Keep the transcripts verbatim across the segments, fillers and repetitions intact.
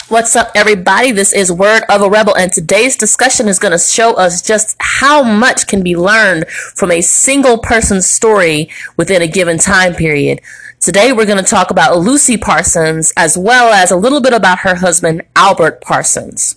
What's up, everybody? This is Word of a Rebel, and today's discussion is going to show us just how much can be learned from a single person's story within a given time period. Today, we're going to talk about Lucy Parsons, as well as a little bit about her husband, Albert Parsons.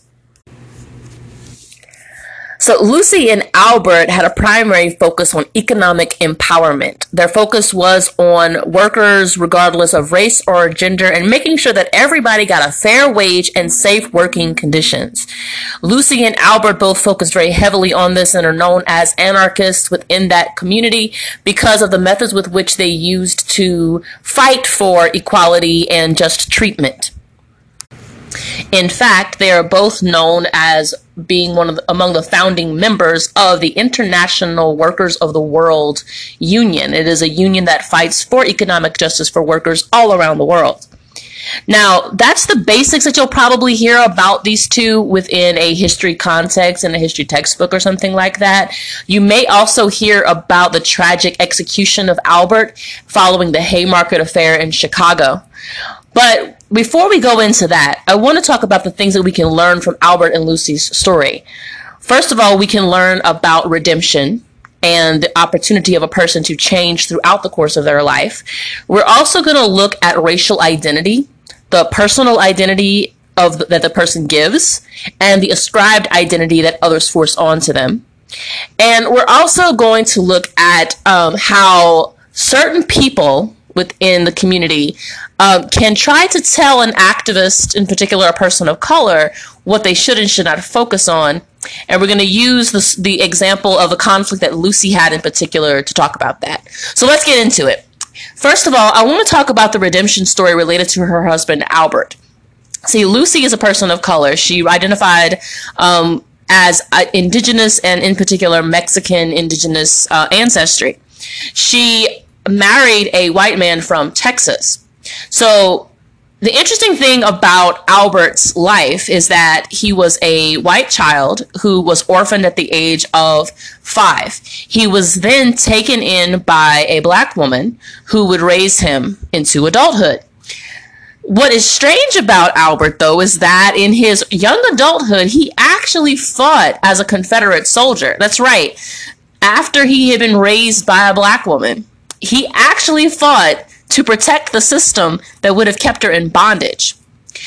So Lucy and Albert had a primary focus on economic empowerment. Their focus was on workers regardless of race or gender and making sure that everybody got a fair wage and safe working conditions. Lucy and Albert both focused very heavily on this and are known as anarchists within that community because of the methods with which they used to fight for equality and just treatment. In fact, they are both known as being one of the, among the founding members of the International Workers of the World Union. It is a union that fights for economic justice for workers all around the world. Now, that's the basics that you'll probably hear about these two within a history context in a history textbook or something like that. You may also hear about the tragic execution of Albert following the Haymarket Affair in Chicago. But before we go into that, I want to talk about the things that we can learn from Albert and Lucy's story. First of all, we can learn about redemption and the opportunity of a person to change throughout the course of their life. We're also going to look at racial identity, the personal identity of the, that the person gives, and the ascribed identity that others force onto them. And we're also going to look at um, how certain people within the community um, can try to tell an activist, in particular a person of color, what they should and should not focus on. And we're going to use this, the example of a conflict that Lucy had in particular to talk about that. So let's get into it. First of all, I want to talk about the redemption story related to her husband, Albert. See, Lucy is a person of color. She identified um, as uh, indigenous and in particular Mexican indigenous uh, ancestry. She married a white man from Texas. So the interesting thing about Albert's life is that he was a white child who was orphaned at the age of five. He was then taken in by a black woman who would raise him into adulthood. What is strange about Albert, though, is that in his young adulthood, he actually fought as a Confederate soldier. That's right. After he had been raised by a black woman, he actually fought to protect the system that would have kept her in bondage.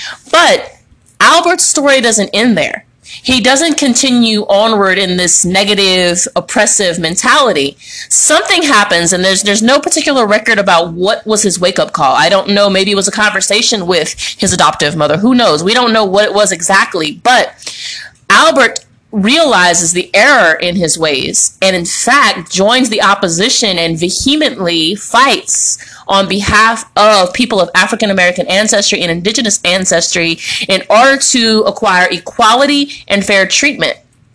But Albert's story doesn't end there. He doesn't continue onward in this negative, oppressive mentality. Something happens, and there's there's no particular record about what was his wake-up call. I don't know. Maybe it was a conversation with his adoptive mother. Who knows? We don't know what it was exactly. But Albert realizes the error in his ways and in fact joins the opposition and vehemently fights on behalf of people of African American ancestry and indigenous ancestry in order to acquire equality and fair treatment.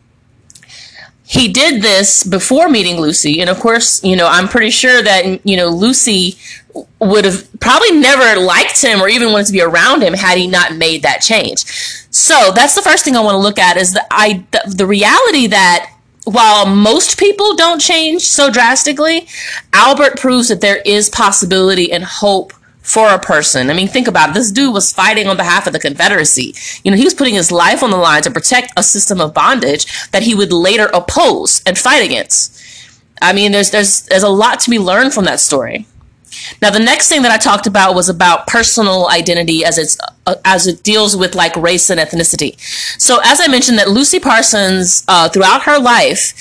He did this before meeting Lucy, and of course, you know, I'm pretty sure that, you know, Lucy would have probably never liked him or even wanted to be around him had he not made that change. So that's the first thing I want to look at is the, I, the, the reality that while most people don't change so drastically, Albert proves that there is possibility and hope for a person. I mean, think about it. This dude was fighting on behalf of the Confederacy. You know, he was putting his life on the line to protect a system of bondage that he would later oppose and fight against. I mean, there's there's there's a lot to be learned from that story. Now, the next thing that I talked about was about personal identity as it's uh, as it deals with like race and ethnicity. So as I mentioned, that Lucy Parsons uh, throughout her life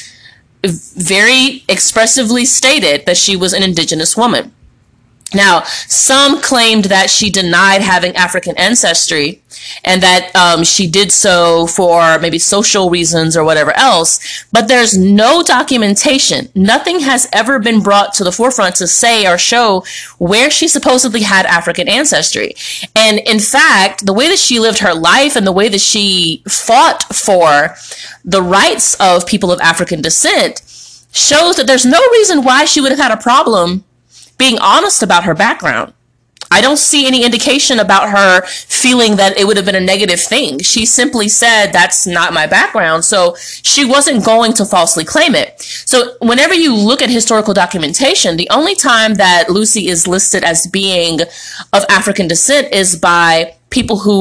very expressively stated that she was an indigenous woman. Now, some claimed that she denied having African ancestry and that um, she did so for maybe social reasons or whatever else, but there's no documentation. Nothing has ever been brought to the forefront to say or show where she supposedly had African ancestry. And in fact, the way that she lived her life and the way that she fought for the rights of people of African descent shows that there's no reason why she would have had a problem being honest about her background. I don't see any indication about her feeling that it would have been a negative thing. She simply said, that's not my background. So she wasn't going to falsely claim it. So whenever you look at historical documentation, the only time that Lucy is listed as being of African descent is by people who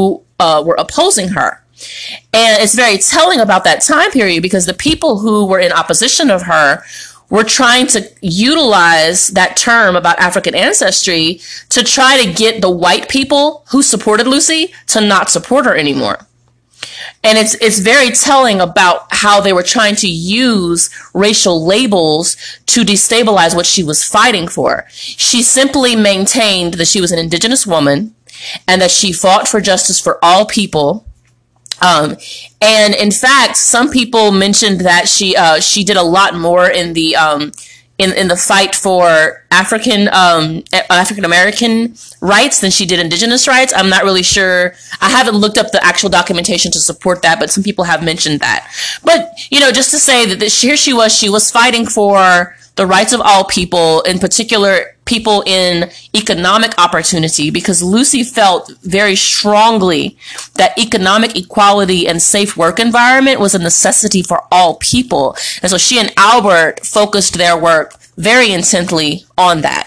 uh, were opposing her. And it's very telling about that time period because the people who were in opposition of her were trying to utilize that term about African ancestry to try to get the white people who supported Lucy to not support her anymore. And it's it's very telling about how they were trying to use racial labels to destabilize what she was fighting for. She simply maintained that she was an indigenous woman and that she fought for justice for all people. Um, and in fact, some people mentioned that she uh, she did a lot more in the um, in in the fight for African um, African American rights than she did indigenous rights. I'm not really sure. I haven't looked up the actual documentation to support that, but some people have mentioned that. But you know, just to say that this, here she was, she was fighting for the rights of all people, in particular people in economic opportunity, because Lucy felt very strongly that economic equality and safe work environment was a necessity for all people. And so she and Albert focused their work very intently on that.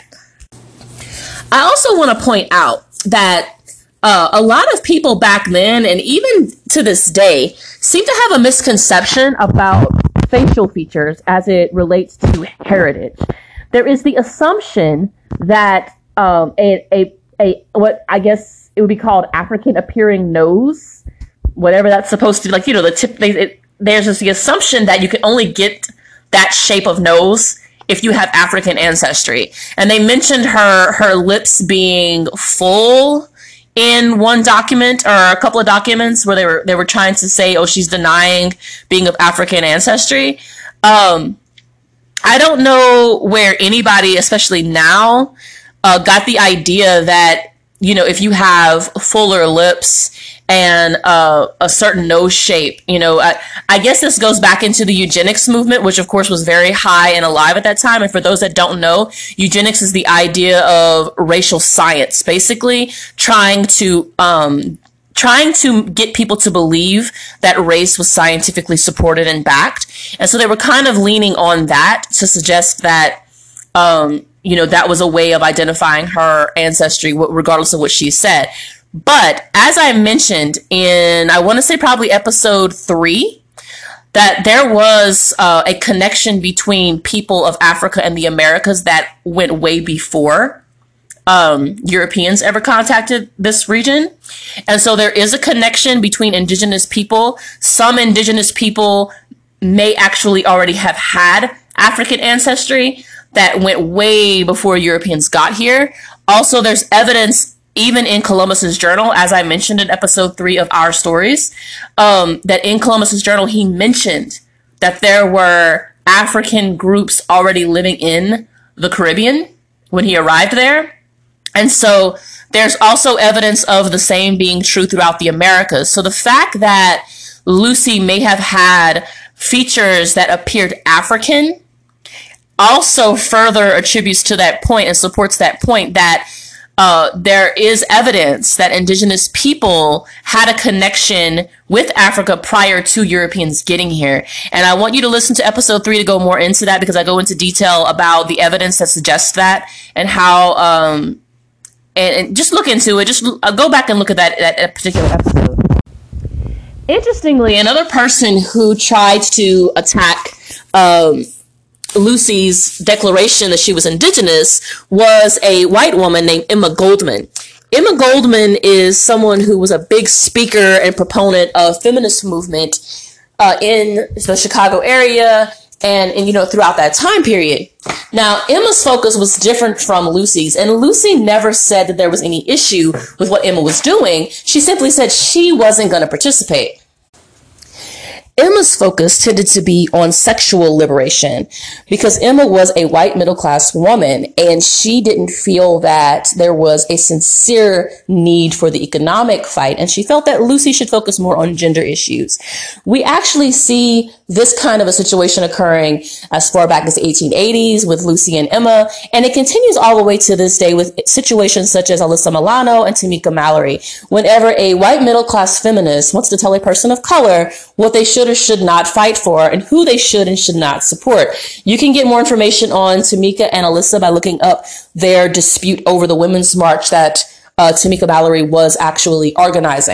I also want to point out that uh, a lot of people back then, and even to this day, seem to have a misconception about facial features as it relates to heritage. There is the assumption that um, a, a, a, what I guess it would be called African appearing nose, whatever that's supposed to be, like, you know, the tip, they, it, there's just the assumption that you can only get that shape of nose if you have African ancestry. And they mentioned her, her lips being full in one document or a couple of documents where they were, they were trying to say, oh, she's denying being of African ancestry. Um, I don't know where anybody, especially now, uh, got the idea that, you know, if you have fuller lips and uh, a certain nose shape, you know, I, I guess this goes back into the eugenics movement, which of course was very high and alive at that time. And for those that don't know, eugenics is the idea of racial science, basically trying to um, trying to get people to believe that race was scientifically supported and backed. And so they were kind of leaning on that to suggest that, um, you know, that was a way of identifying her ancestry, regardless of what she said. But as I mentioned in, I want to say probably episode three, that there was uh, a connection between people of Africa and the Americas that went way before um, Europeans ever contacted this region. And so there is a connection between indigenous people. Some indigenous people may actually already have had African ancestry that went way before Europeans got here. Also, there's evidence even in Columbus's journal, as I mentioned in episode three of Our Stories, um, that in Columbus's journal, he mentioned that there were African groups already living in the Caribbean when he arrived there. And so there's also evidence of the same being true throughout the Americas. So the fact that Lucy may have had features that appeared African also further attributes to that point and supports that point that Uh, there is evidence that indigenous people had a connection with Africa prior to Europeans getting here. And I want you to listen to episode three to go more into that, because I go into detail about the evidence that suggests that and how, um, and, and just look into it. Just uh, go back and look at that, that, that particular episode. Interestingly, another person who tried to attack, um, Lucy's declaration that she was indigenous was a white woman named Emma Goldman. Emma Goldman is someone who was a big speaker and proponent of feminist movement uh, in the Chicago area and, and, you know, throughout that time period. Now, Emma's focus was different from Lucy's, and Lucy never said that there was any issue with what Emma was doing. She simply said she wasn't going to participate. Emma's focus tended to be on sexual liberation because Emma was a white middle-class woman and she didn't feel that there was a sincere need for the economic fight, and she felt that Lucy should focus more on gender issues. We actually see this kind of a situation occurring as far back as the eighteen eighties with Lucy and Emma, and it continues all the way to this day with situations such as Alyssa Milano and Tamika Mallory. Whenever a white middle-class feminist wants to tell a person of color what they should or should not fight for and who they should and should not support. You can get more information on Tamika and Alyssa by looking up their dispute over the Women's March that uh, Tamika Mallory was actually organizing.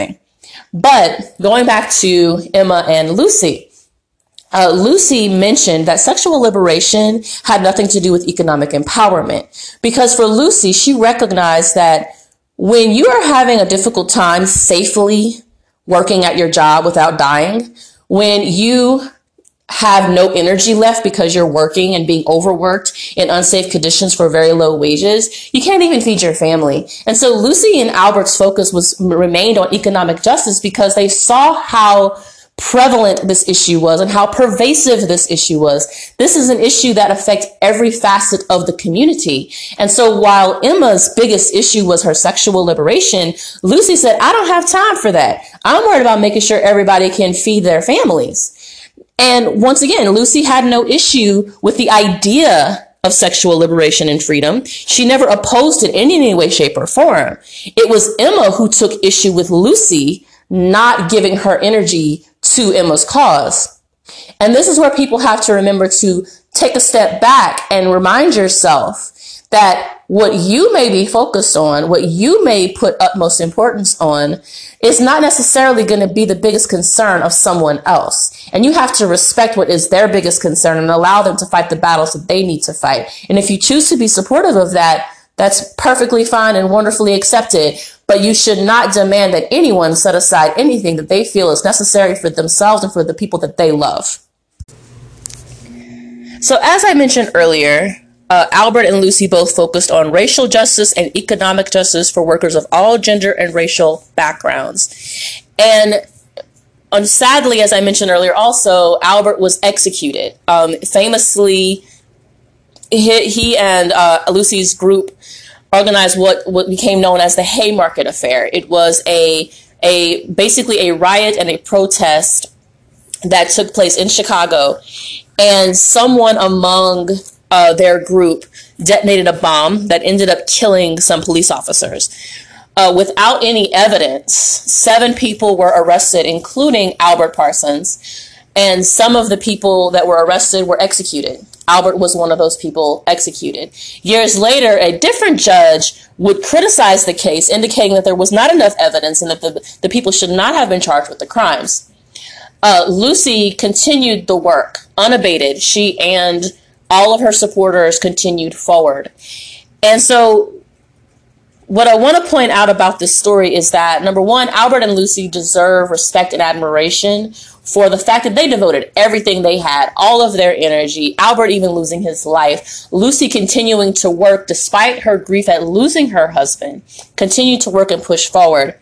But going back to Emma and Lucy, Uh, Lucy mentioned that sexual liberation had nothing to do with economic empowerment, because for Lucy, she recognized that when you are having a difficult time safely working at your job without dying, when you have no energy left because you're working and being overworked in unsafe conditions for very low wages, you can't even feed your family. And so Lucy and Albert's focus was remained on economic justice because they saw how prevalent this issue was and how pervasive this issue was. This is an issue that affects every facet of the community. And so while Emma's biggest issue was her sexual liberation, Lucy said, I don't have time for that. I'm worried about making sure everybody can feed their families. And once again, Lucy had no issue with the idea of sexual liberation and freedom. She never opposed it in any way, shape, or form. It was Emma who took issue with Lucy not giving her energy to Emma's cause. And this is where people have to remember to take a step back and remind yourself that what you may be focused on, what you may put utmost importance on, is not necessarily going to be the biggest concern of someone else. And you have to respect what is their biggest concern and allow them to fight the battles that they need to fight. And if you choose to be supportive of that, that's perfectly fine and wonderfully accepted. But you should not demand that anyone set aside anything that they feel is necessary for themselves and for the people that they love. So as I mentioned earlier, uh, Albert and Lucy both focused on racial justice and economic justice for workers of all gender and racial backgrounds. And um, sadly, as I mentioned earlier, also, Albert was executed. Um, famously, he, he and uh, Lucy's group organized what, what became known as the Haymarket Affair. It was a, a basically a riot and a protest that took place in Chicago. And someone among uh, their group detonated a bomb that ended up killing some police officers. Uh, without any evidence, seven people were arrested, including Albert Parsons. And some of the people that were arrested were executed. Albert was one of those people executed. Years later, a different judge would criticize the case, indicating that there was not enough evidence and that the, the people should not have been charged with the crimes. Uh, Lucy continued the work unabated. She and all of her supporters continued forward. And so what I want to point out about this story is that, number one, Albert and Lucy deserve respect and admiration for the fact that they devoted everything they had, all of their energy, Albert even losing his life, Lucy continuing to work despite her grief at losing her husband, continued to work and push forward.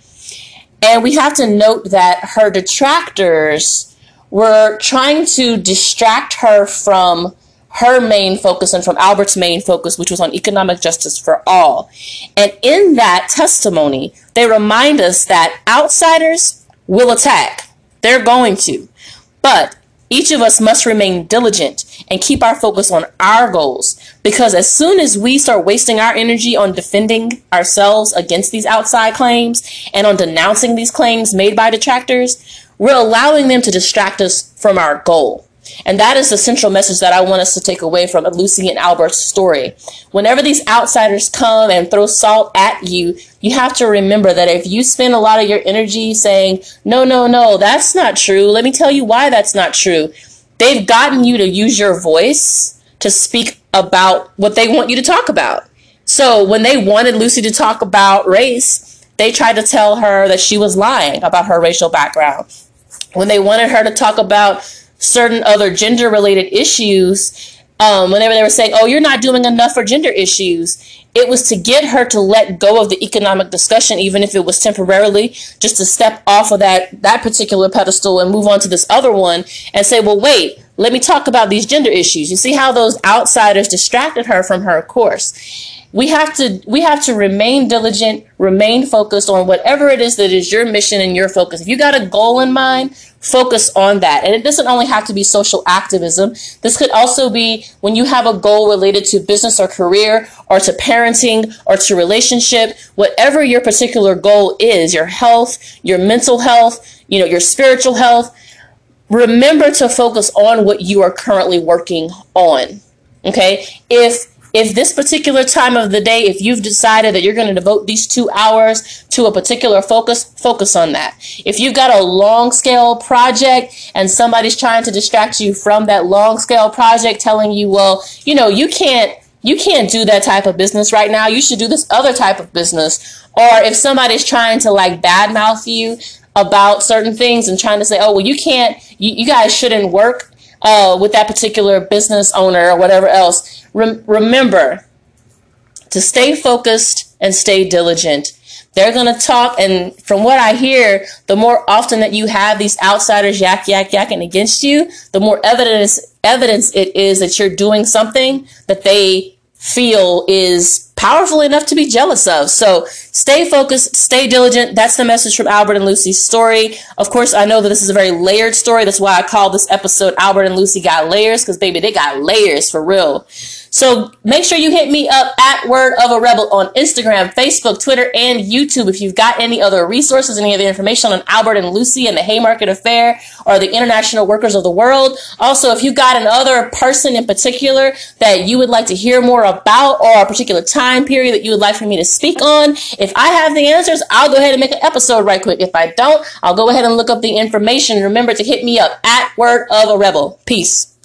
And we have to note that her detractors were trying to distract her from her main focus and from Albert's main focus, which was on economic justice for all. And in that testimony, they remind us that outsiders will attack. They're going to. But each of us must remain diligent and keep our focus on our goals, because as soon as we start wasting our energy on defending ourselves against these outside claims and on denouncing these claims made by detractors, we're allowing them to distract us from our goal. And that is the central message that I want us to take away from Lucy and Albert's story. Whenever these outsiders come and throw salt at you, you have to remember that if you spend a lot of your energy saying, no, no, no, that's not true, let me tell you why that's not true, they've gotten you to use your voice to speak about what they want you to talk about. So when they wanted Lucy to talk about race, they tried to tell her that she was lying about her racial background. When they wanted her to talk about certain other gender-related issues, um, whenever they were saying, oh, you're not doing enough for gender issues, it was to get her to let go of the economic discussion, even if it was temporarily, just to step off of that, that particular pedestal and move on to this other one and say, well, wait, let me talk about these gender issues. You see how those outsiders distracted her from her course. We have to we have to remain diligent, remain focused on whatever it is that is your mission and your focus. If you got a goal in mind, focus on that. And it doesn't only have to be social activism. This could also be when you have a goal related to business or career or to parenting or to relationship, whatever your particular goal is, your health, your mental health, you know, your spiritual health, remember to focus on what you are currently working on. Okay? If if this particular time of the day, if you've decided that you're going to devote these two hours to a particular focus, focus on that. If you've got a long scale project and somebody's trying to distract you from that long scale project, telling you, well, you know, you can't, you can't do that type of business right now. You should do this other type of business. Or if somebody's trying to like badmouth you about certain things and trying to say, oh, well, you can't, you, you guys shouldn't work uh, with that particular business owner or whatever else. Rem- remember to stay focused and stay diligent. They're going to talk. And from what I hear, the more often that you have these outsiders yak, yak, yakking against you, the more evidence, evidence it is that you're doing something that they feel is powerful enough to be jealous of. So stay focused, stay diligent. That's the message from Albert and Lucy's story. Of course, I know that this is a very layered story. That's why I call this episode Albert and Lucy Got Layers, because baby, they got layers for real. So make sure you hit me up at Word of a Rebel on Instagram, Facebook, Twitter, and YouTube. If you've got any other resources, any other information on Albert and Lucy and the Haymarket Affair or the International Workers of the World. Also, if you've got another person in particular that you would like to hear more about, or a particular time period that you would like for me to speak on, if I have the answers, I'll go ahead and make an episode right quick. If I don't, I'll go ahead and look up the information. Remember to hit me up at Word of a Rebel. Peace.